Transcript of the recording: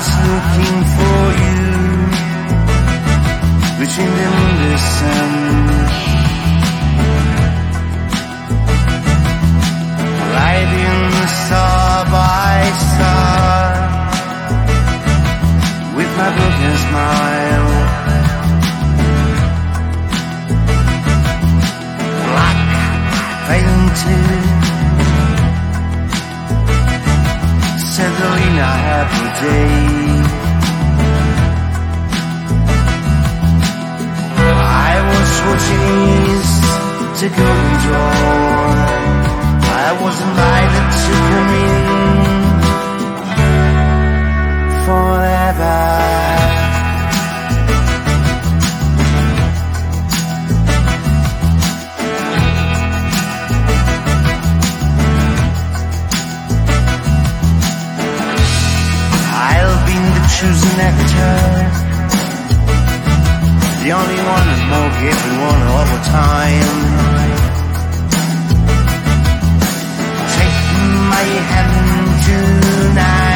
was looking for you between the moonless sun, riding side by side with my broken smile. Black painted, settling a happy day. I was watching east to go and draw. I was invited to come in forever. I'll be the chosen actor, the only one who smoke everyone all the time. Take my hand tonight.